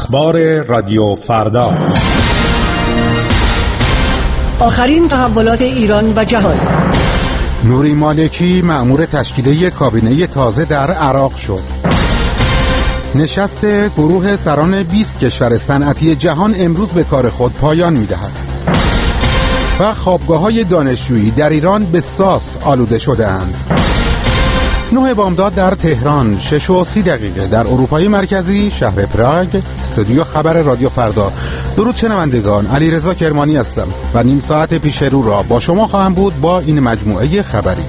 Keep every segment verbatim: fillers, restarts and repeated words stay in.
اخبار رادیو فردا، آخرین تحولات ایران و جهان. نوری مالکی مأمور تشکیل کابینه تازه در عراق شد. نشست گروه سران بیست کشور صنعتی جهان امروز به کار خود پایان می‌دهد. و خوابگاه‌های دانشجویی در ایران به ساس آلوده شده‌اند. نه بامداد در تهران، شش و سی دقیقه در اروپای مرکزی شهر پراگ. استودیو خبر رادیو فردا. درود شنوندگان، علیرضا کرمانی هستم و نیم ساعت پیش رو را با شما خواهم بود با این مجموعه خبری.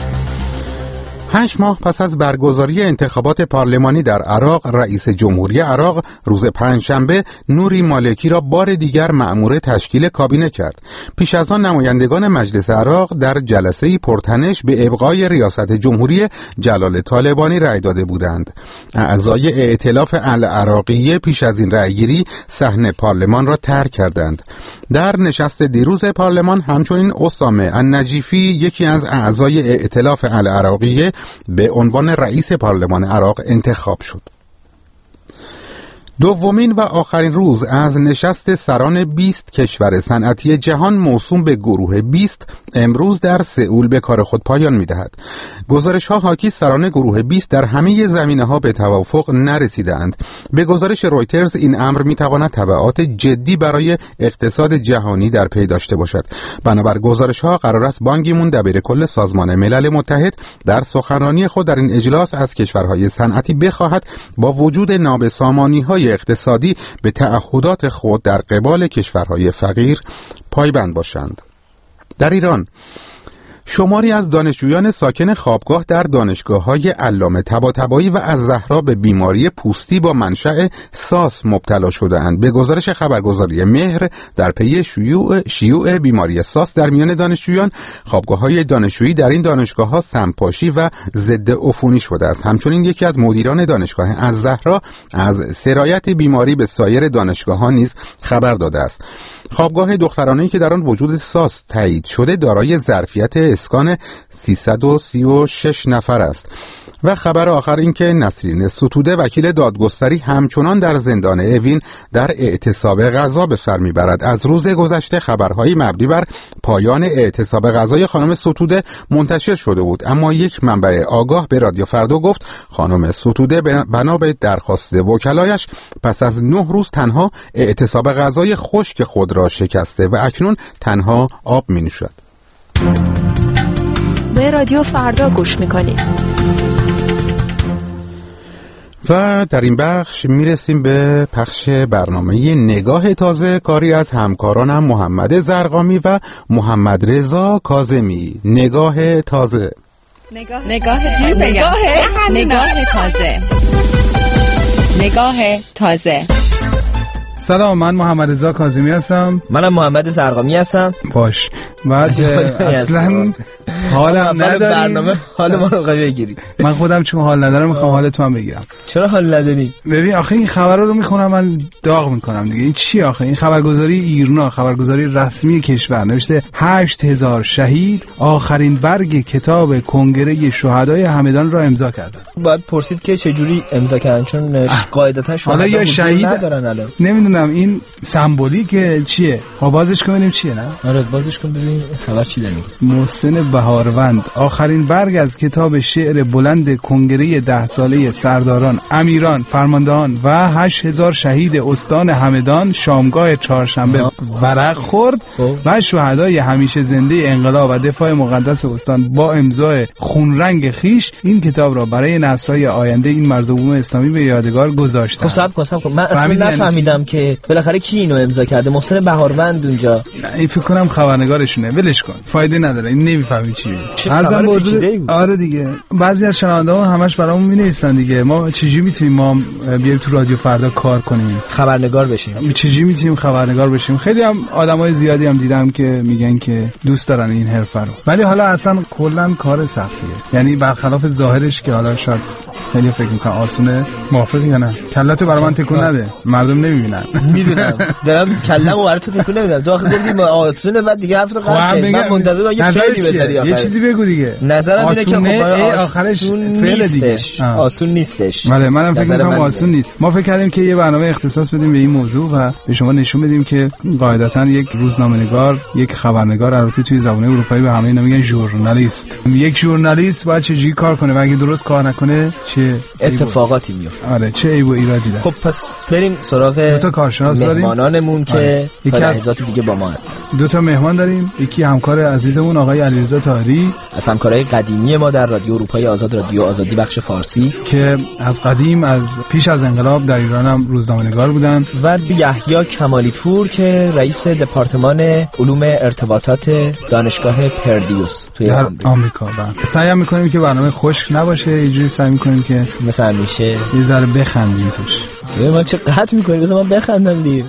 هشت ماه پس از برگزاری انتخابات پارلمانی در عراق، رئیس جمهوری عراق روز پنجشنبه نوری مالکی را بار دیگر مأمور تشکیل کابینه کرد. پیش از آن نمایندگان مجلس عراق در جلسه‌ای پرتنش به ابقای ریاست جمهوری جلال طالبانی رأی داده بودند. اعضای ائتلاف العراقیه پیش از این رأیگیری صحن پارلمان را ترک کردند. در نشست دیروز پارلمان همچنین اسامه النجیفی، یکی از اعضای ائتلاف العراقیه، به عنوان رئیس پارلمان عراق انتخاب شد. دومین و آخرین روز از نشست سران بیست کشور صنعتی جهان موسوم به گروه بیست امروز در سئول به کار خود پایان می‌دهد. گزارش‌ها حاکی سران گروه بیست در همه زمینه‌ها به توافق نرسیدند. به گزارش رویترز این امر می‌تواند تبعات جدی برای اقتصاد جهانی در پی داشته باشد. بنابر گزارش‌ها قرار است بان کی مون دبیرکل سازمان ملل متحد در سخنرانی خود در این اجلاس از کشورهای صنعتی بخواهد با وجود نابسامانی‌های اقتصادی به تعهدات خود در قبال کشورهای فقیر پایبند باشند. در ایران شماری از دانشجویان ساکن خوابگاه در دانشگاه‌های علامه طباطبایی و الزهرا به بیماری پوستی با منشأ ساس مبتلا شده‌اند. به گزارش خبرگزاری مهر، در پی شیوع شیوع بیماری ساس در میان دانشجویان، خوابگاه‌های دانشجویی در این دانشگاه‌ها سمپاشی و ضد عفونی شده است. همچنین یکی از مدیران دانشگاه الزهرا از سرایت بیماری به سایر دانشگاه‌ها نیز خبر داده است. خوابگاه دخترانه‌ای که در آن وجود ساس تایید شده دارای ظرفیت اسکان سیصد و سی و شش نفر است. و خبر آخر این که نسرین ستوده، وکیل دادگستری، همچنان در زندان اوین در اعتصاب غذا به سر میبرد. از روز گذشته خبرهایی مبنی بر پایان اعتصاب غذای خانم ستوده منتشر شده بود، اما یک منبع آگاه به رادیو فردا گفت خانم ستوده بنا به درخواست وکلایش پس از نه روز تنها اعتصاب غذای خشک خود را شکسته و اکنون تنها آب می نوشد. به رادیو فردا گوش میکنید. و در این بخش میرسیم به پخش برنامه نگاه تازه، کاری از همکارانم محمد زرقامی و محمد رضا کاظمی. نگاه تازه. نگاه نگاه نگاه نگاه تازه. نگاه تازه. سلام، من محمد رضا کاظمی هستم. منم محمد زرقامی هستم. باش. بعد اصلا حالم نداری برنامه حال ما رو قوی بگیری. من خودم چون حال ندارم میخوام حال تو هم بگیرم. چرا حال نداری؟ ببین آخه این خبرها رو میخونم من داغ میکنم دیگه. این چی آخه؟ این خبرگزاری ایرنا، خبرگزاری رسمی کشور، نوشته هشت هزار شهید آخرین برگ کتاب کنگره شهدای همدان را امضا کردند. باید پرسید که چه جوری امضا کردن، چون قاعدتا شهدا یا شهید ندارن الان. نمیدونم این سمبولیک چیه. خب بازش کنیم چیه نه؟ آره بازش کن ببین خبر چی داره. محسن بهاروند آخرین برگ از کتاب شعر بلند کنگره ده ساله سرداران، امیران، فرماندهان و هشت هزار شهید استان همدان شامگاه چهارشنبه ورق خورد و شهدای همیشه زنده انقلاب و دفاع مقدس استان با امضای خونرنگ خیش این کتاب را برای نسل‌های آینده این مرزبون اسلامی به یادگار گذاشتند. خب صبر کن صبر کن، من اصلا نفهمیدم که بالاخره کی اینو امضا کرده. محسن بهاروند اونجا، این فکر کنم خبرنگارشونه، ولش کن، فایده نداره، این نمیفهمی چیه. ازم بزرگ. آره دیگه، بعضی از شنونده‌ها همش برامون می‌نویسن دیگه. ما چجوری میتونیم ما بیایم تو رادیو فردا کار کنیم، خبرنگار بشیم؟ چجوری میتونیم خبرنگار بشیم؟ خیلی هم آدمای زیادی هم دیدم که میگن که دوست دارن این حرفه رو، ولی حالا اصلا کلا کار سختیه. یعنی برخلاف ظاهرش که حالا شاید خیلی فکر میکنن آسونه. موافقی یا نه؟ کله‌تو برای من تکون نده، مردم نمیبینن. میدونم دارم کله‌مو برای تو تکون نمیدم. تو آخه گفتی آسونه، بعد دیگه حرفتو قطع کردی. من منتظرم یه خیلی بذاری. یه چیزی بگو دیگه. نظرم اینه که خب آخرش فعل دیگه آسون نیستش. بله منم فکر می‌کنم آسون نیست. ما فکر کردیم که یه برنامه اختصاص بدیم به این موضوع و به شما نشون بدیم که قاعدتاً یک روزنامه‌نگار، یک خبرنگار، البته توی زبان اروپایی به همه اینا میگن ژورنالیست. یک ژورنالیست باید چجوری کار کنه و اگه درست کار نکنه چه اتفاقاتی میفته. آره چه عیب و ایرادی داره. خب پس بریم سراغ دو تا کارشناس داریم، مهمانانمون که تا لحظات دیگه با ما هستن. دو تا مهمان داریم، یکی همکار عزیزمون آقای علیرضا طاهری از همکارای قدیمی ما در رادیو اروپای آزاد، رادیو آزادی بخش فارسی، که از قدیم از پیش از انقلاب در ایران هم روزنامه‌نگار بودن، و یحیی کمالی پور که رئیس دپارتمان علوم ارتباطات دانشگاه پردیوس توی در آمریکا. بعد سعی می‌کنیم که برنامه خشک نباشه، اینجوری سعی می‌کنیم که مثلا همیشه یه ذره بخندیم توش. سوی ما چه قطع می‌کنی؟ بذار من بخندم دیگه.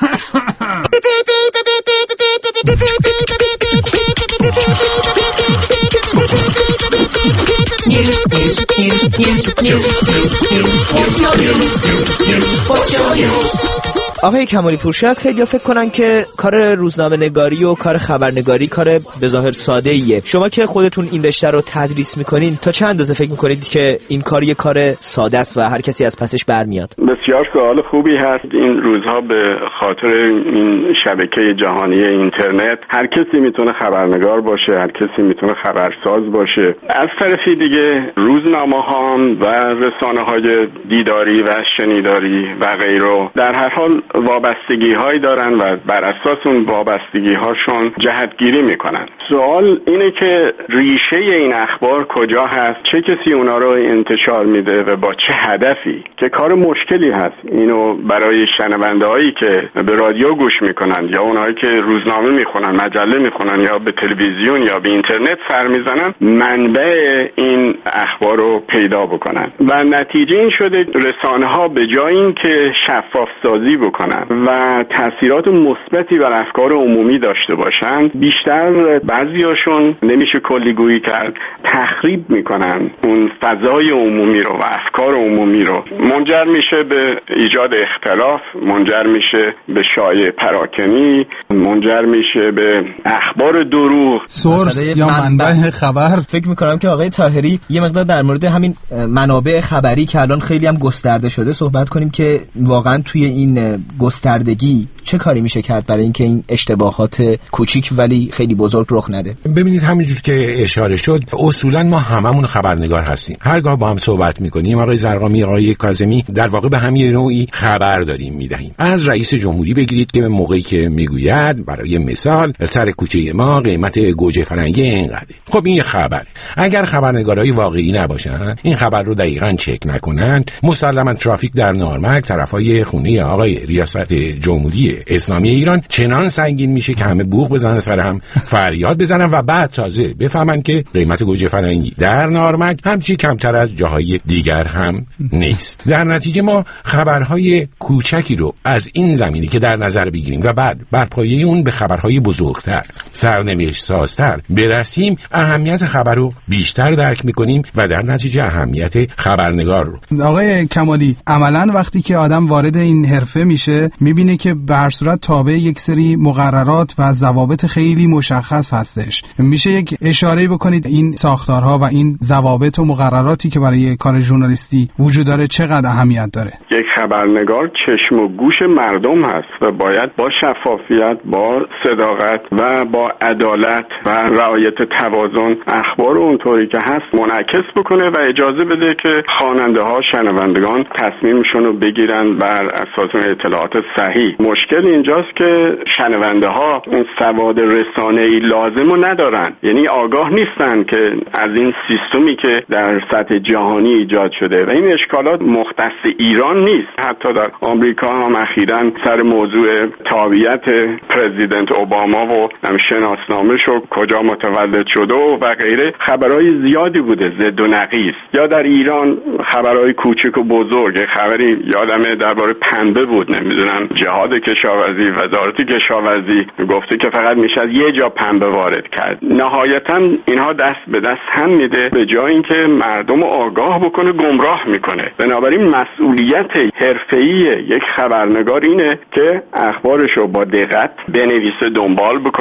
آقای کمالی پور، شاید خیلی فکر کنن که کار روزنامه نگاری و کار خبرنگاری کار به ظاهر ساده ایه. شما که خودتون این رشته رو تدریس میکنین، تا چند اندازه فکر میکنید که این کار یه کار ساده است و هر کسی از پسش برمیاد؟ بسیار سوال خوبی هست. این روزها به خاطر این شبکه جهانی اینترنت هر کسی میتونه خبرنگار باشه، هر کسی میتونه خبرساز باشه. از طرفی دیگه روزنامه‌ها و رسانه‌های دیداری و شنیداری و غیره در هر حال وابستگی هایی دارن و بر اساس اون وابستگی هاشون جهتگیری میکنن. سوال اینه که ریشه این اخبار کجا هست، چه کسی اونا رو انتشار میده و با چه هدفی، که کار مشکلی هست. اینو برای شنونده هایی که به رادیو گوش میکنن یا اونایی که روزنامه میخونن، مجله میخونن یا به تلویزیون یا به اینترنت سر میزنن، منبع این اخبار رو پیدا بکنن. و نتیجه این شده رسانه ها به جای اینکه شفاف سازی بکنن و تاثیرات مثبتی بر افکار عمومی داشته باشن، بیشتر بعضیاشون نمیشه کلیگویی کرد تخریب میکنن اون فضای عمومی رو و افکار عمومی رو. منجر میشه به ایجاد اختلاف، منجر میشه به شایعه پراکنی، منجر میشه به اخبار دروغ، سورس یا منبع خبر. فکر میکنم که آقای طاهری یه مقدار در مورد همین منابع خبری که الان خیلی هم گسترده شده صحبت کنیم که واقعا توی این گستردگی چه کاری میشه کرد برای اینکه این اشتباهات کوچیک ولی خیلی بزرگ رخ نده. ببینید همینجور که اشاره شد، اصولا ما هممون خبرنگار هستیم. هرگاه با هم صحبت میکنیم، آقای زرقامی، آقای کاظمی، در واقع به همین نوعی خبر داریم میدهیم. از رئیس جمهوری بگیرید که موقعی که میگوید برای مثال سر کوچه ما قیمت گوجه فرنگی اینقدره، خب این یه خبر. اگر خبرنگارای واقعی نباشن، این خبر رو دقیقاً چک نکنن، مسلماً ترافیک در نارمک طرفای خونه آقای ریاست جمهوری اسلامی ایران چنان سنگین میشه که همه بوق بزنن سر هم، فریاد بزنن و بعد تازه بفهمن که قیمت گوجه فرنگی در نارمک همچی کمتر از جاهای دیگر هم نیست. در نتیجه ما خبرهای کوچکی رو از این زمینی که در نظر بگیریم و بعد بر پایه اون به خبرهای بزرگتر، سرنوشت سازتر برسیم، اهمیت خبر رو بیشتر درک میکنیم و در نتیجه اهمیت خبرنگار رو. آقای کمالی، عملاً وقتی که آدم وارد این حرفه میشه میبینه که به هر صورت تابع یک سری مقررات و ضوابط خیلی مشخص هستش. میشه یک اشاره بکنید این ساختارها و این ضوابط و مقرراتی که برای کار ژورنالیستی وجود داره چقدر اهمیت داره؟ یک خبرنگار چشم و گوش مردم هست و باید با شفافیت، با صداقت و با عدالت و رعایت توازن اخبار اونطوری که هست منعکس بکنه و اجازه بده که خواننده ها، شنوندگان تصمیمشون رو بگیرن بر اساس اطلاعات صحیح. مشکل اینجاست که شنونده ها اون سواد رسانه‌ای لازم رو ندارن، یعنی آگاه نیستن که از این سیستمی که در سطح جهانی ایجاد شده و این اشکالات مختص ایران نیست. حتی در آمریکا هم اخیراً سر موضوع تابعیت پرزیدنت اوباما و شناسنامه‌ش کجا متولد شده و غیره خبرهای زیادی بوده ضد و نقیض. یا در ایران خبرهای کوچک و بزرگ، خبری یادمه درباره پنبه بود، نمیدونم جهاد کشاورزی، وزارت کشاورزی گفته که فقط میشه از یه جا پنبه وارد کرد. نهایتا اینها دست به دست هم میده، به جای اینکه مردم آگاه بکنه گمراه میکنه. بنابراین مسئولیت حرفه‌ای یک خبرنگار اینه که اخبارشو با دقت بنویسه، دنبال بکنه، بر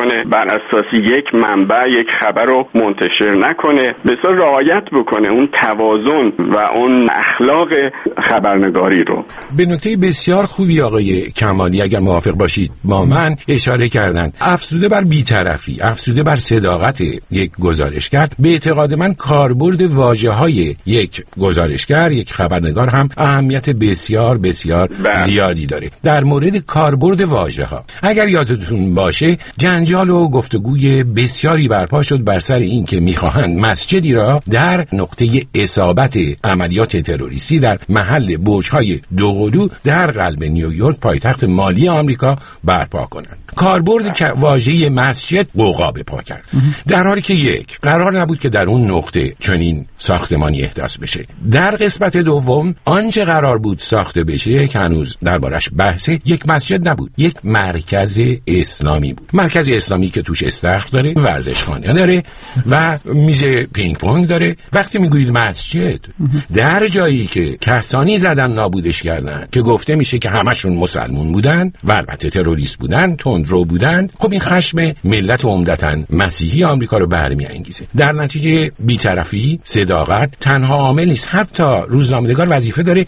بر اساس یک منبع یک خبر رو منتشر نکنه، بسیار رعایت بکنه اون توازن و اون اخلاق خبرنگاری رو. به نکته بسیار خوبی آقای کمالی اگر موافق باشید با من اشاره کردند. افزوده بر بی‌طرفی، افزوده بر صداقت یک گزارشگر، به اعتقاد من کاربرد واژه‌های یک گزارشگر، یک خبرنگار هم اهمیت بسیار بسیار بله. زیادی داره. در مورد کاربرد واژه‌ها اگر یادتون باشه جنجال و گفتگوی بسیاری برپا شد بر سر این که می‌خواهند مسجدی را در نقطه اصابت عملیات تروریستی در محل برج‌های دوقلو در قلب نیویورک پایتخت مالی آمریکا برپا کنند. کاربرد که واژه مسجد قوقا به پا کرد، در حالی که یک قرار نبود که در اون نقطه چنین ساختمانی احداث بشه. در قسمت دوم آنچه قرار بود ساخته بشه که هنوز دربارش بحثه، یک مسجد نبود، یک مرکز اسلامی بود. مرکز اسلامی که توش استخر داره، ورزشخانه داره و میز پینگ پونگ داره. وقتی میگویید مسجد در جایی که کسانی زدن نابودش کردن که گفته میشه که همشون مسلمون بودن و البته تروریست بودن، تندرو بودن، خب این خشم ملت عمدتاً مسیحی آمریکا رو برمی‌انگیزه. در نتیجه بی‌طرفی، صداقت تنها عامل نیست، حتی روزنامه‌نگار وظیفه داره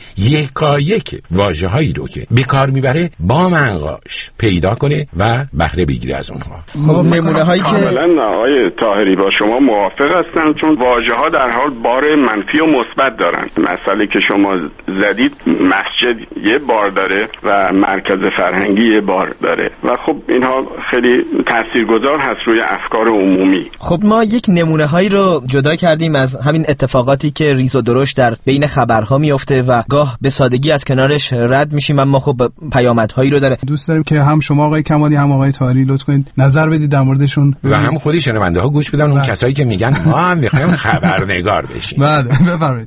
یکایک واژه‌هایی رو که به کار میبره با منقاش پیدا کنه و بهره بگیره از اونها. خب نمونه‌هایی که کاملا آقای طاهری با شما موافق هستم، چون واژه‌ها در حال بار منفی و مثبت دارن. مسئله که شما زدید مسجد یه بار داره و مرکز فرهنگی یه بار داره و خب اینها خیلی تاثیرگذار هست روی افکار عمومی. خب ما یک نمونه هایی رو جدا کردیم از همین اتفاقاتی که ریز و درشت در بین خبرها میفته و گاه به سادگی از کنارش رد میشیم، اما خب پیامدهایی رو داره. دوست داریم که هم شما آقای کمالی هم آقای طاهری لطف کنید نظر بدید در موردشون و هم خود شنونده ها گوش بدن اون کسایی که میگن ما هم میخوایم خبرنگار بشیم. بله بفرمایید.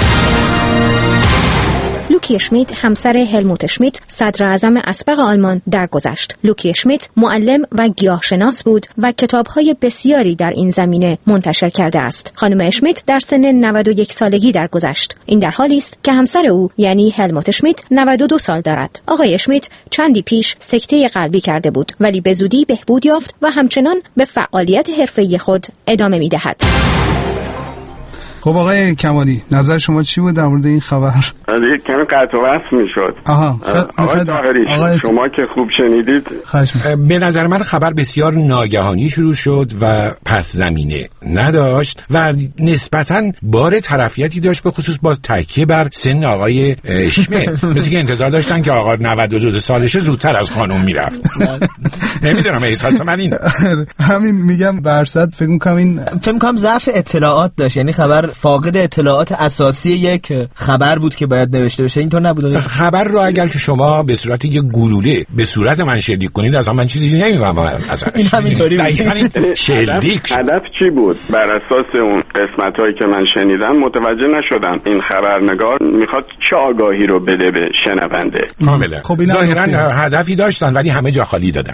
لوکی اشمیت همسر هلموت اشمیت صدر اعظم اسبق آلمان درگذشت. لوکی اشمیت معلم و گیاهشناس بود و کتاب‌های بسیاری در این زمینه منتشر کرده است. خانم اشمیت در سن نود و یک سالگی درگذشت. این در حالی است که همسر او یعنی هلموت اشمیت نود و دو سال دارد. آقای اشمیت چندی پیش سکته قلبی کرده بود ولی به زودی بهبود یافت و همچنان به فعالیت حرفه‌ای خود ادامه می‌دهد. خب آقای کمالی نظر شما چی بود در مورد این خبر؟ یک کمی قطع و وصل میشد. آها آقای طاهری آقای... شما که خوب شنیدید. به نظر من خبر بسیار ناگهانی شروع شد و پس زمینه نداشت و نسبتاً بار طرفیتی داشت، به خصوص با تکیه بر سن آقای اشمیت. مثل که انتظار داشتن که آقا نود و دو سالشه زودتر از خانم میرفت. نمیدونم احساس من این همین میگم برصد فکر می‌کنم این فکر می‌کنم ضعف اطلاعات داشت، یعنی خبر فاقد اطلاعات اساسی یک خبر بود که باید نوشته بشه. اینطور نبود. خبر رو اگر که شما به صورت یک گلوله به صورت من شلیک کنید از من چیزی نمی‌فهمم ازش. این همینطوری شلیک. هدف چی بود؟ بر اساس اون قسمت‌هایی که من شنیدم متوجه نشدم این خبرنگار میخواد چه آگاهی رو بده به شنونده. کاملا. خب ظاهراً هدفی داشتن ولی همه جا خالی دادن.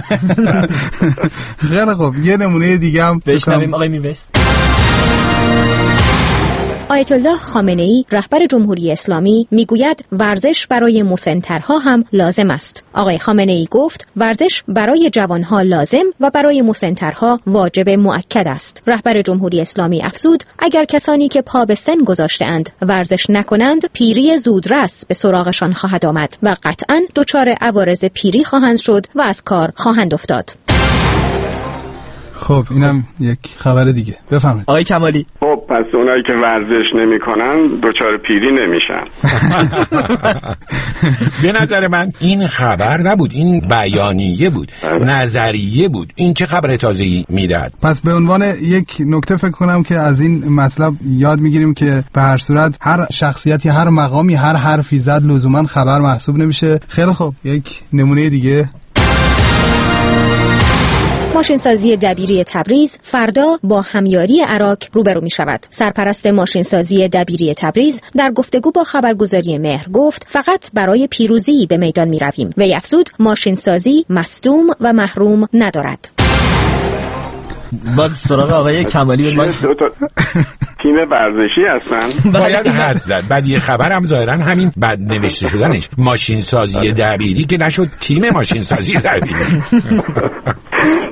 خیلی خوب یه نمونه دیگه هم بشنویم آقای میوست. آیت الله خامنه‌ای رهبر جمهوری اسلامی میگوید ورزش برای مسن‌ترها هم لازم است. آقای خامنه‌ای گفت ورزش برای جوانها لازم و برای مسن‌ترها واجب مؤکد است. رهبر جمهوری اسلامی افزود اگر کسانی که پا به سن گذاشته‌اند ورزش نکنند پیری زودرس به سراغشان خواهد آمد و قطعاً دچار عوارض پیری خواهند شد و از کار خواهند افتاد. خب اینم یک خبر دیگه. بفرمایید آقای کمالی. خب پس اونایی که ورزش نمی‌کنن دچار پیری نمیشن. به نظر من این خبر نبود، این بیانیه بود، نظریه بود. این چه خبر تازه‌ای میداد؟ پس به عنوان یک نکته فکر کنم که از این مطلب یاد میگیریم که به هر صورت هر شخصیتی، هر مقامی، هر حرفی زد لزوما خبر محسوب نمیشه. خیلی خوب یک نمونه دیگه. ماشینسازی دبیری تبریز فردا با همیاری عراق روبرو می شود. سرپرست ماشینسازی دبیری تبریز در گفتگو با خبرگزاری مهر گفت فقط برای پیروزی به میدان می رویم. وی افزود ماشینسازی مصدوم و محروم ندارد. باز سراغ آقای کمالی ما دو تا تیم ورزشی هستن. باید حد زد. بعد یه خبر هم ظاهرا همین بد نوشته شدنش ماشین سازی دبیری که نشد تیم ماشین سازی دبیری.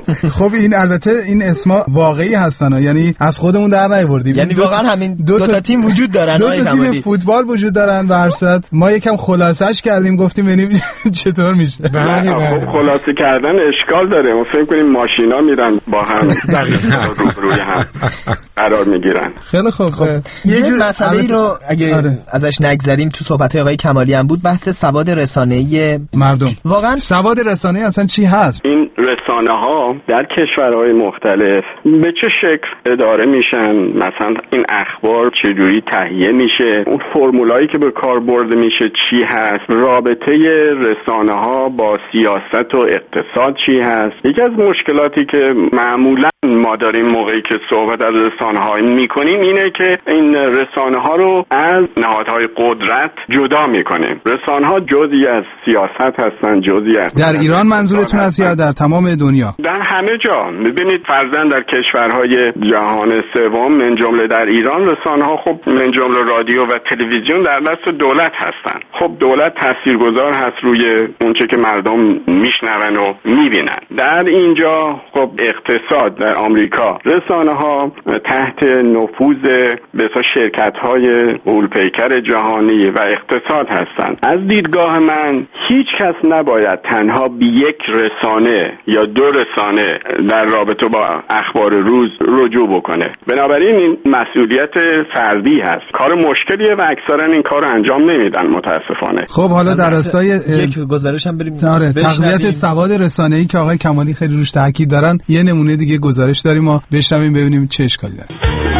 خب این البته این اسما واقعی هستن، یعنی از خودمون در نیاوردیم، یعنی واقعا همین دو, دو تا تیم وجود دارن، دو تا تیم فوتبال وجود دارن. به هر صورت ما یکم خلاصش کردیم، گفتیم ببینیم چطور میشه. بله خب خلاصه کردن اشکال داره، ما فکر کنیم ماشینا میرن با هم روبروی هم قرار میگیرن. خیلی خوب. خب یه جور مسئله رو اگه آره. ازش نگذریم تو صحبت‌های آقای کمالی هم بود، بحث سواد رسانه‌ای مردم. واقعا سواد رسانه‌ای اصلا چی هست؟ این رسانه‌ها در کشورهای مختلف به چه شکل اداره میشن، مثلا این اخبار چجوری تهیه میشه، اون فرمولایی که به کار برده میشه چی هست، رابطه رسانه‌ها با سیاست و اقتصاد چی هست. یکی از مشکلاتی که معمولا ما داریم موقعی که صحبت از رسانه‌ها میکنیم اینه که این رسانه‌ها رو از نهادهای قدرت جدا میکنیم. رسانه‌ها جزئی از سیاست هستن، جزئی از در ایران منظورتون است یا در تمام دنیا؟ در همه جا. میبینید فرضاً در کشورهای جهان سوم من جمله در ایران رسانه‌ها خب من جمله رادیو و تلویزیون در دست دولت هستن. خب دولت تاثیرگذار هست روی اونچه که مردم میشنون و میبینن. در اینجا خب اقتصاد در آمریکا رسانه‌ها تحت نفوذ بسیار شرکت‌های غول‌پیکر جهانی و اقتصاد هستند. از دیدگاه من هیچ کس نباید تنها به یک رسانه یا دو رسانه در رابطه با اخبار روز رجوع بکنه. بنابراین این مسئولیت فردی هست. کار مشکلیه و اکثرا این کار انجام نمیدن متاسفانه. خب حالا در راستای یک گزارش هم بریم آره تقویت سواد رسانه‌ای که آقای کمالی خیلی روش تاکید دارن، یه نمونه دیگه گزارش داریم، ما بشنویم ببینیم چه اشکالی داره.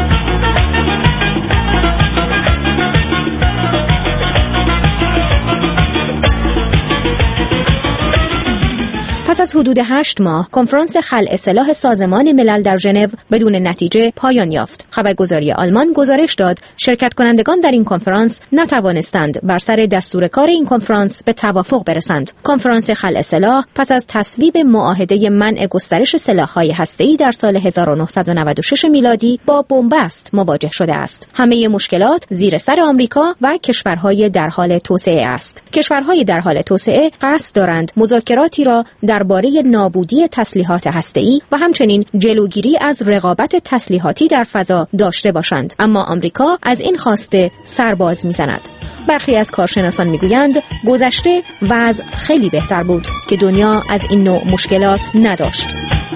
پس از حدود هشت ماه کنفرانس خلع سلاح سازمان ملل در ژنو بدون نتیجه پایان یافت. خبرگزاری آلمان گزارش داد شرکت کنندگان در این کنفرانس نتوانستند بر سر دستور کار این کنفرانس به توافق برسند. کنفرانس خلع سلاح پس از تصویب معاهده منع گسترش سلاح‌های هسته‌ای در سال هزار و نهصد و نود و شش میلادی با بنبست مواجه شده است. همه مشکلات زیر سر آمریکا و کشورهای در حال توسعه است. کشورهای در حال توسعه قصد دارند مذاکراتی را درباره نابودی تسلیحات هسته‌ای و همچنین جلوگیری از رقابت تسلیحاتی در فضا داشته باشند، اما آمریکا از این خواسته سرباز می‌زند. برخی از کارشناسان میگویند گذشته وضع خیلی بهتر بود که دنیا از این نوع مشکلات نداشت.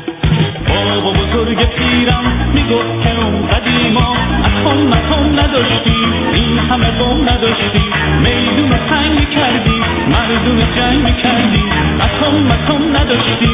بابا بزرگ پیرم میگفت که اون قدیما اتم متم نداشتیم، این همه بم نداشتیم، میدون تنگ میکردیم، مردم جنگ میکردیم، اتم متم نداشتیم.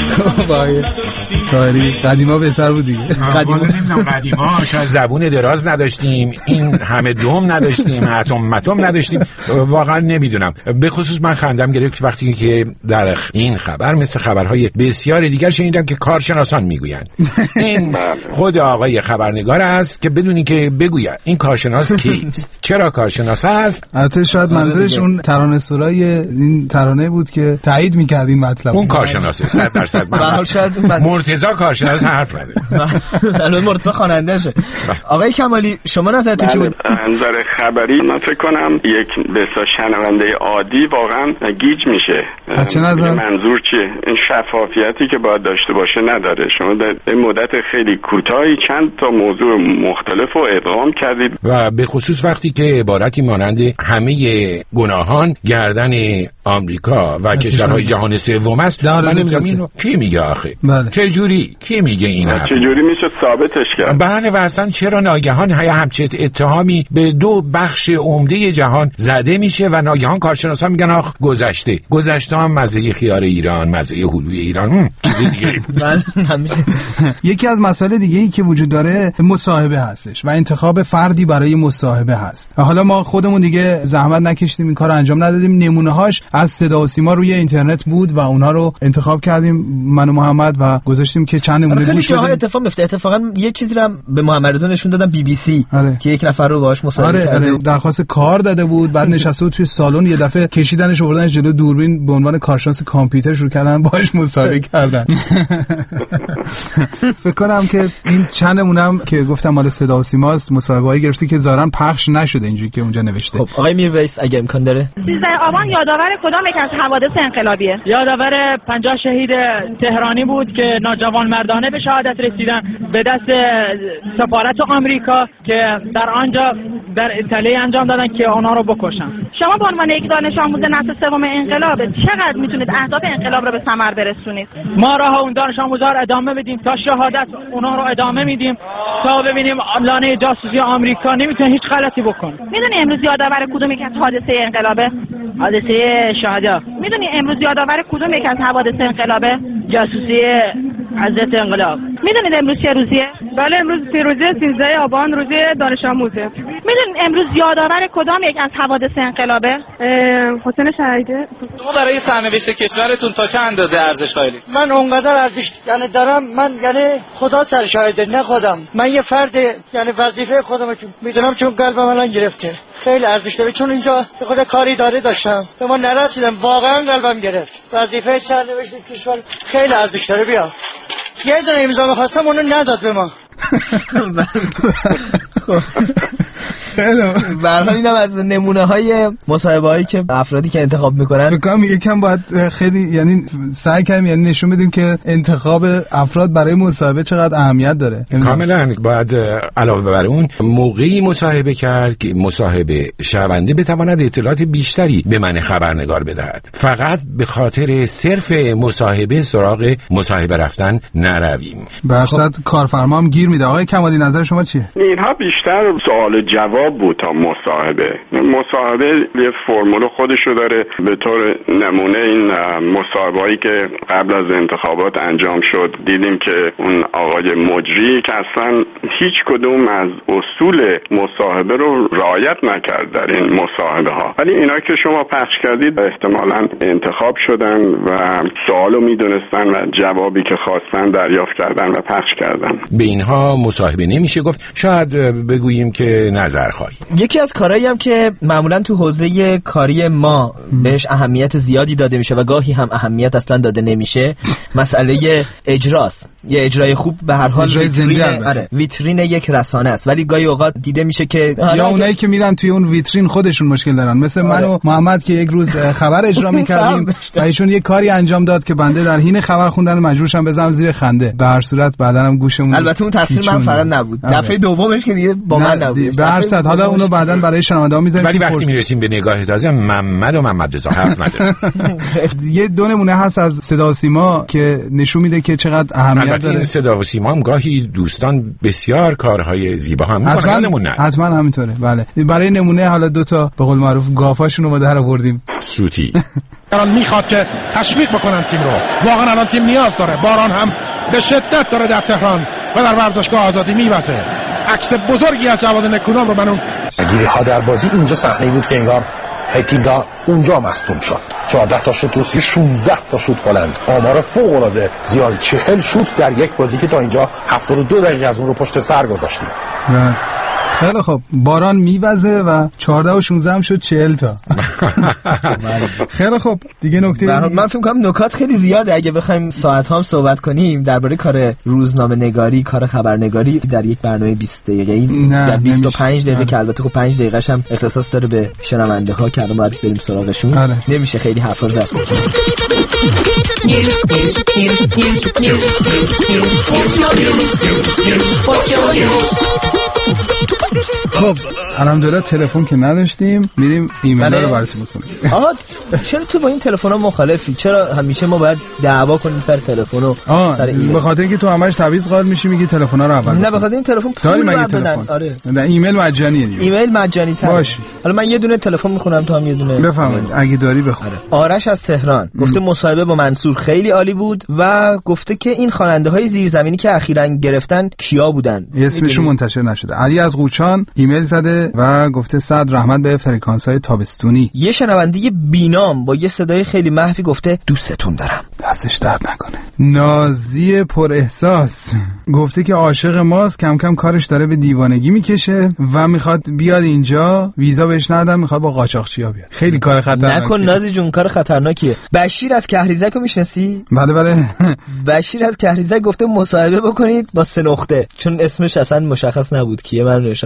وای تاریخ قدیما بهتر بود دیگه. قدیما نمیدونم قدیما شاید زبون دراز نداشتیم، این همه دوم نداشتیم، اتم متم نداشتیم، واقعا نمیدونم. به خصوص من خندم گرفت وقتی که در این خبر مثل خبرهای بسیار دیگر شنیدم که کارشناسان میگویند. این خود آقای خبرنگار است که بدونی که بگوید این کارشناس کیست، چرا کارشناس است. البته شاید منظورش اون ترانه سرای این ترانه بود که تایید می‌کرد این مطلب. اون کارشناسه صد درصد. من شاید مرتضی کارشناس حرف نده. الان مرتضی خواننده شه. آقای کمالی شما نظرتون چی بود؟ نظر خبری من فکر کنم یک بسیار شنونده عادی واقعا گیج میشه. چه نظر؟ منظور چیه؟ این شفافیتی که باید داشته باشه نداره. شما در این مدت خیلی کوتاهی چند تا موضوع مختلف رو ادغام کردید و به خصوص وقتی که عبارتی مانند همه گناهان گردن آمریکا و کشورهای جهان سوم است، من نمیدونم کی میگه آخه؟ چه جوری؟ کی میگه این حرف؟ چه جوری میشه ثابتش کرد؟ بله و اصلا چرا ناگهان همچین اتهامی به دو بخش عمده جهان زده میشه و ناگهان کارشناسان میگن آخ گذشته گذشته هم مزه خیار ایران، مزه هلوی ایران. یکی از مسائل دیگه ای که وجود داره مصاحبه هستش و انتخاب فردی برای مصاحبه هست. حالا ما خودمون دیگه زحمت نکشیدیم این کارو انجام ندادیم، نمونه‌هاش از صدا و سیما روی اینترنت بود و اونها رو انتخاب کردیم من و محمد و گذاشتیم که چند نمونه خیلی جاها اتفاق میفته. اتفاقا یه چیزی رو به محمد رضا نشون دادم بی بی سی آره. که یک نفر رو باهاش مصاحبه آره، کرده آره. درخواست کار داده بود، بعد نشسته بود توی سالن، یه دفعه کشیدنش آوردنش جلو دوربین به عنوان کارشناس کامپیوتر شروع کردن باهاش مصاحبه کردن. فکر کنم که این چند نمونه‌ام که گفتم مال صدا و سیماست، مصاحبه‌ای گرفتی که ظاهرا پخش نشده اینجوری که اونجا نوشته. خب آقای میرویس اگه امکان داره سیزده آبان یادآور کدام یک از حوادث انقلابیه؟ یادآور پنجاه شهید تهرانی بود که ناجوانمردانه به شهادت رسیدن به دست سفارت آمریکا که در آنجا در اطلاعی انجام دادن که آنها رو بکشن. شما به عنوان یک دانش آموز نسل سوم انقلاب چقدر میتونید اهداف انقلاب رو به ثمر برسونید؟ ما راه اون دانش آموزا رو ادامه بدیم تا شهادت اونها رو ادامه میدیم تا ببینیم لانه جاسوسی آمریکا نمیتونه هیچ غلطی بکنه. میدونی امروز یادآور کدوم یک از حادثه انقلابه؟ حادثه شهدا. میدونی امروز یادآور کدوم یک از حوادث انقلابه؟ جاسوسی حضرت انقلاب. میدونید امروز چه روزیه؟ بله امروز پیروزی سیزده آبان روز دانش آموزه. میدونید امروز یادآور کدام یک از حوادث انقلابه؟ حسین شهیده. شما برای سرنوشت کشورتون تا چه اندازه ارزش قائلید؟ من اونقدر ارزش یعنی دارم، من یعنی خدا سر شاهده نه خودم، من یه فرد یعنی وظیفه خودم میدونم چون قلبم الان گرفته خیلی ارزش داره، چون اینجا خود کاری داره داشتم به ما نرسیدم، واقعا قلبم گرفت. وظیفه سرنوشت کشور خیلی ارزش داره. بیا یه دونه امضا می‌خواستم اونو نداد به ما. برای اینم از نمونه های مصاحبه هایی که افرادی که انتخاب میکنن فکر کنم یکم باید خیلی یعنی سعی کنیم یعنی نشون بدیم که انتخاب افراد برای مصاحبه چقدر اهمیت داره. کاملا باید علاوه بر اون موقعی مصاحبه کرد که مصاحبه شنونده بتواند اطلاعات بیشتری به من خبرنگار بدهد. فقط به خاطر صرف مصاحبه سراغ مصاحبه رفتن نرویم. برصد خب. کارفرما هم گیر میده. آقای کمالی نظر شما چیه؟ اینها بیشتر سوال جواب بود تا مصاحبه. مصاحبه یه فرمول خودشو داره. به طور نمونه این مصاحبه‌ای که قبل از انتخابات انجام شد دیدیم که اون آقای مجری که اصلا هیچ کدوم از اصول مصاحبه رو رعایت نکرد در این مصاحبه ها، ولی اینا که شما پخش کردید احتمالاً انتخاب شدن و سوالو میدونستن و جوابی که خواستن دریافت کردن و پخش کردن. به اینها مصاحبه نمیشه گفت. شاید بگوییم که نظر خواهی. یکی از کارهایی هم که معمولا تو حوزه کاری ما بهش اهمیت زیادی داده میشه و گاهی هم اهمیت اصلا داده نمیشه مسئله اجراست. یه اجرای خوب به هر حال ویترین آره ویترین یک رسانه است، ولی گاهی اوقات دیده میشه که یا اونایی که میرن توی اون ویترین خودشون مشکل دارن، مثل آره. من و محمد که یک روز خبر اجرا میکردیم و ایشون یه کاری انجام داد که بنده در حین خبر خوندن مجبور شدم بزنم زیر خنده. به هر صورت بعداً هم گوشمون البته اون تاثیر من فقط نبود، دفعه دومش که دیگه با من نبود. به هر صورت حالا اونو بعداً برای شنونده‌ها میذاریم. ولی وقتی میرسیم به نگاه تازه محمد و محمد رضا حرف نداره. یه دو نمونه هست از صدا و سیما که نشون میده که چقدر اهمیت داره. صدا و سیما هم گاهی دوستان بسیار کارهای زیبا هم میکنن. نمونه حتما همینطوره. بله برای نمونه حالا دو تا به قول معروف گافاشون رو در آوردیم. سوتی الان میخواد که تشویق بکنن تیم رو. واقعا الان تیم نیاز داره. باران هم به شدت داره در تهران و در ورزشگاه آزادی میوزه. عکس بزرگی از جواد نکونام رو من اون گیری ها در بازی اینجا صحنه بود که انگار هیتینگا اونجا مصدوم شد. چهارده تا شوت روسی، شانزده تا شوت بلند. آمار فوق العاده زیاد. چهل شوت در یک بازی که تا اینجا هفتاد و دو دقیقه از اون رو پشت سر گذاشتیم. خیلی خب باران میوزه و چهارده و شانزده هم شد چهل تا. خیلی خب دیگه نکته من فکر کنم نکات خیلی زیاده. اگه بخوایم ساعت ها هم صحبت کنیم درباره کار روزنامه نگاری، کار خبرنگاری در یک برنامه بیست دقیقه‌ای یا بیست و پنج دقیقه که البته خب پنج دقیقه‌ش هم اختصاص داره به شنونده ها که الان باید بریم سراغشون. آره. نمیشه خیلی حرفا زد. خب الحمدلله تلفن که نداشتیم، میریم ایمیل رو براتون بخونیم. آها چرا تو با این تلفن‌ها مخالفی؟ چرا همیشه ما باید دعوا کنیم سر تلفن و سر ایمیل؟ به خاطر اینکه تو همش تعویض قائل میشی میگی تلفن‌ها رو اول. نه به خاطر این تلفن داریم مگه تلفن؟ آره. نه ایمیل مجانیه دیگه. ایمیل مجانی تر. باشه. حالا من یه دونه تلفن میخونم تو هم یه دونه. بفرمایید اگه داری بخون. آرش از تهران گفته مصاحبه با منصور خیلی عالی بود و گفته که این خواننده‌های زیرزمینی که اخیراً گرفتن کیا بودن؟ اسمشون منتشر نشده. علی از قوچان ایمیل زده و گفته صد رحمت به فرکانس‌های تابستونی. یه شنونده بینام با یه صدای خیلی محفی گفته دوستتون دارم. دستش درد نکنه. نازی پر احساس گفته که عاشق ماست، کم کم کارش داره به دیوانگی میکشه و میخواد بیاد اینجا، ویزا بهش ندادن، میخواد با قاچاقچیا بیاد. خیلی کار خطرناکه. نکن نازی جون، کار خطرناکیه. بشیر از کهریزک رو میشناسی؟ بله بله. بشیر از کهریزک گفته مصاحبه بکنید با سه نقطه، چون اسمش اصلا مشخص نبود کیه. من نوشتم. آه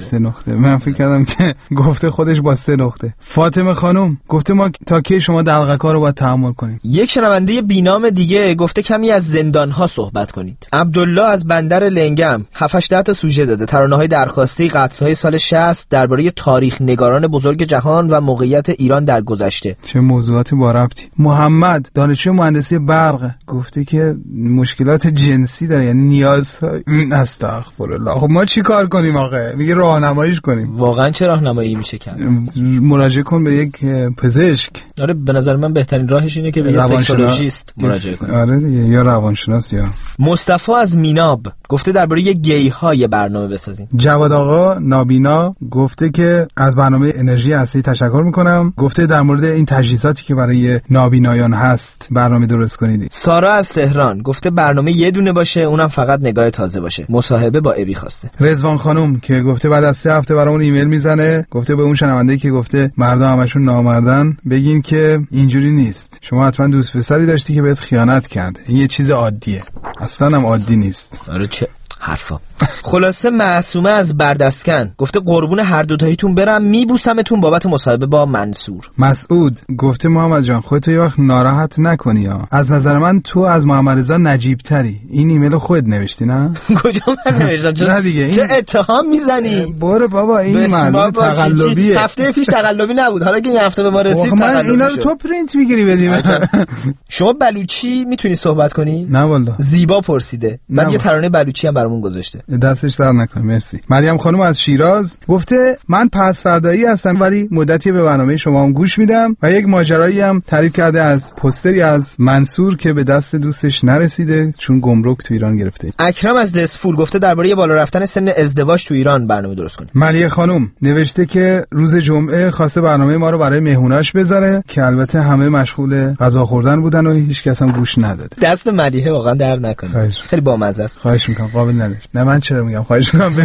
سه نقطه. من فکر کردم که گفته خودش با سه نقطه. فاطمه خانم گفته ما تا کی شما دلغکا رو باید تحمل کنیم. یک شنونده بینام دیگه گفته کمی از زندان‌ها صحبت کنید. عبدالله از بندر لنگم هفت هشت تا سوژه داده. ترانه‌های درخواستی، قتل‌های سال شصت، درباره تاریخ نگاران بزرگ جهان و موقعیت ایران در گذشته. چه موضوعاتی با ربطی. محمد دانشجو مهندسی برق گفته که مشکلات جنسی داره، یعنی نیاز. استغفرالله. خب ما چی کار کنیم آقا؟ میگه راهنماییش کنیم. واقعا چه راهنمایی میشه کرد؟ مراجعه کن به یک پزشک. آره به نظر من بهترین راهش اینه که به یک سکسولوژیست مراجعه کنی. آره دیگه، یا روانشناس یا. مصطفی از میناب گفته درباره گی ها یه برنامه بسازیم. جواد آقا نابینا گفته که از برنامه انرژی هستی تشکر میکنم. گفته در مورد این تجهیزاتی که برای نابینایان هست برنامه درست کنید. سارا از تهران گفته برنامه یه دونه باشه، اونم فقط نگاه تازه باشه. مصاحبه با ابی خواسته. رضوان خانم که گفته بعد از سه هفته برامون ایمیل میزنه، گفته به اون شنونده‌ای که گفته مردم همشون نامردن بگین که اینجوری نیست. شما حتما دوست پسری داشتی که بهت خیانت کرده. این یه چیز عادیه. اصلا هم عادی نیست. آره چه حرفا. خلاصه معصومه از بردسکن گفته قربون هر دو تاییتون برم، میبوسمتون بابت مصاحبه با منصور. مسعود گفته محمد جان خودت یه وقت ناراحت نکنی ها. از نظر من تو از محمد رضا نجیب تری. این ایمیل خودت نوشتی نه؟ کجا من نوشتم؟ نه دیگه این... چه اتهام میزنی؟ برو بابا این معلومه تقلبیه. هفته پیش تقلبی نبود، حالا که این هفته به ما رسید من اینا رو تو پرینت میگیری بدیم. شما بلوچی میتونی صحبت کنی؟ نه والله. زیبا پرسیده. بعد یه ترانه بلوچی هم برامون گذاشته. دستش در نکنه. مرسی. مریم خانم از شیراز گفته من پس فردایی هستم ولی مدتی به برنامه شما هم گوش میدم و یک ماجرایی هم تعریف کرده از پوستری از منصور که به دست دوستش نرسیده چون گمرک تو ایران گرفته. اکرم از دسفول گفته درباره بالا رفتن سن ازدواج تو ایران برنامه درست کنیم. ملیه خانم نوشته که روز جمعه خواسته برنامه ما رو برای مهموناش بذاره که البته همه مشغول غذا خوردن بودن و هیچ کس هم گوش نداده. دست ملیه واقعا در نکنه. خیلی بامزه است. خواهش میکنم قابل نداره. نه من چرا میگم خواهش میکنم.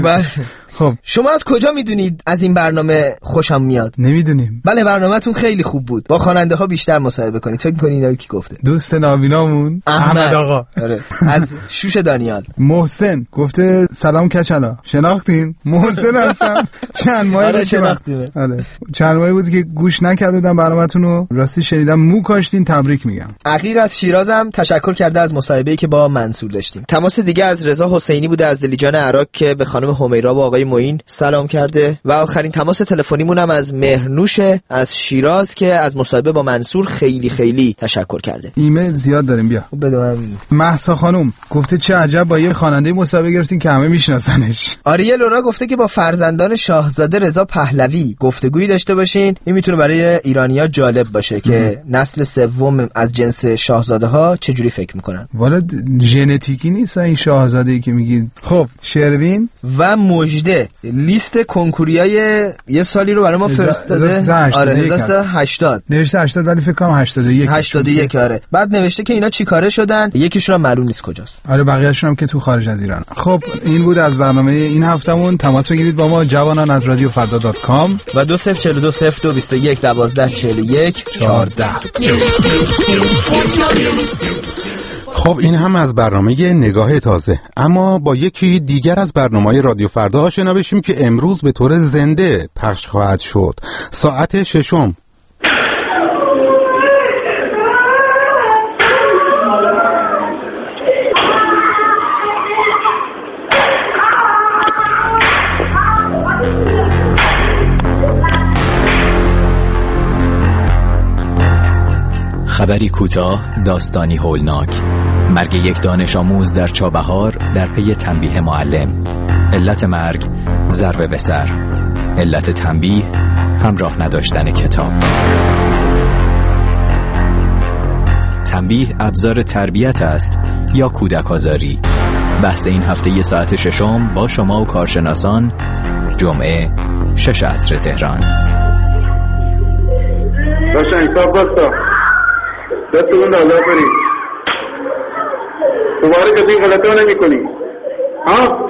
خب شما از کجا میدونید از این برنامه خوشم میاد؟ نمیدونیم. بله برنامه‌تون خیلی خوب بود. با خواننده ها بیشتر مصاحبه کنید. فکر می‌کنید اینا رو کی گفته؟ دوست نابینامون احمد آقا. آره. از شوش دانیال. محسن گفته سلام کچلا. شناختین؟ محسن هستم. چند ماهی آره شناختیم. آره. چند ماهی بود که گوش نکردم برنامه‌تون رو. راستی شنیدم مو کاشتین، تبریک میگم. عقیق از شیرازم تشکر کرده از مصاحبه‌ای که با منصور داشتیم. تماس دیگه از رضا حسینی بوده از دلیجان عراق که به خانم همیرا و آقای معین سلام کرده و آخرین تماس تلفنیمون هم از مهرنوش از شیراز که از مصاحبه با منصور خیلی خیلی تشکر کرده. ایمیل زیاد داریم بیا. بده من. مهسا خانم گفته چه عجب با یه خواننده مصاحبه گرفتین که همه میشناسنش. آریه لورا گفته که با فرزندان شاهزاده رضا پهلوی گفتگویی داشته باشین. این میتونه برای ایرانی‌ها جالب باشه که نسل سوم از جنس شاهزاده ها چجوری فکر میکنن. والا ژنتیکی نیست این شاهزاده‌ای که میگید. خب شروین و مجده لیست کنکوریای یه سالی رو برای ما فرستاده. آره هزار و هشتاد نوشته هشتاد ولی فکر کنم هشتاد و یک هشتاد و یک. آره بعد نوشته که اینا چی کاره شدن، یکیشون هم معلوم نیست کجاست. آره بقیه‌شون هم که تو خارج از ایران. خب این بود از برنامه این هفتمون. تماس بگیرید با ما جوانان از رادیو فردا دات کام و دو صفر چهل و دو صفر دو بیست و یک دوازده چهل و یک چهارده. خب این هم از برنامه نگاه تازه، اما با یکی دیگر از برنامه‌های رادیو فردا آشنا بشیم که امروز به طور زنده پخش خواهد شد. ساعت ششم. خبری کوتاه، داستانی هولناک. مرگ یک دانش آموز در چابهار در پی تنبیه معلم. علت مرگ ضربه به سر. علت تنبیه همراه نداشتن کتاب. تنبیه ابزار تربیت است یا کودک آزاری؟ بحث این هفته یه ساعت ششم با شما و کارشناسان. جمعه شش عصر تهران. روشن صاحب بستا دست اون دازار کنی دوباره کسی غلطه ها نمی کنی ها.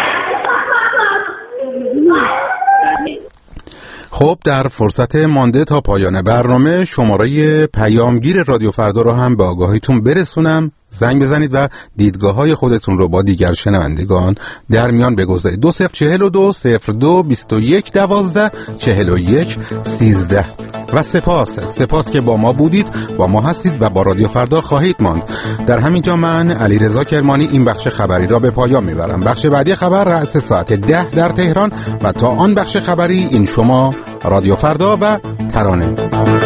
خب در فرصت مانده تا پایان برنامه شماره پیامگیر رادیو فردا رو هم به آگاهیتون برسونم. زنگ بزنید و دیدگاه های خودتون رو با دیگر شنوندگان در میان بگذارید. دو صفر چهل و دو صفر دو بیست و یک دوازده چهل و یک سیزده. و سپاس سپاس که با ما بودید، با ما هستید و با رادیو فردا خواهید ماند. در همینجا من علیرضا کرمانی این بخش خبری را به پایان میبرم. بخش بعدی خبر رأس ساعت ده در تهران و تا آن بخش خبری این شما رادیو فردا و ترانه.